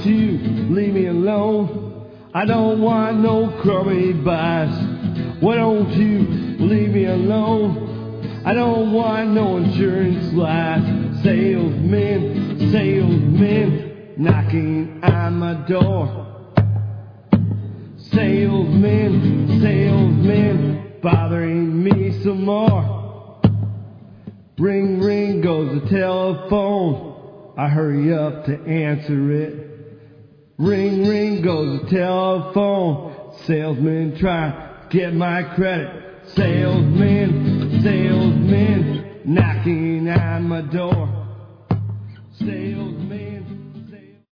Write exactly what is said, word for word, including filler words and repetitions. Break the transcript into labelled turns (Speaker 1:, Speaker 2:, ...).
Speaker 1: you leave me alone? I don't want no crummy advice. Why don't you leave me alone? I don't want no insurance life. Salesmen, salesmen, knocking on my door. Salesmen, salesmen, bothering me some more. Ring, ring goes the telephone. I hurry up to answer it. Ring, ring goes the telephone. Salesman try to get my credit. Salesmen, salesmen, knocking on my door. Salesmen.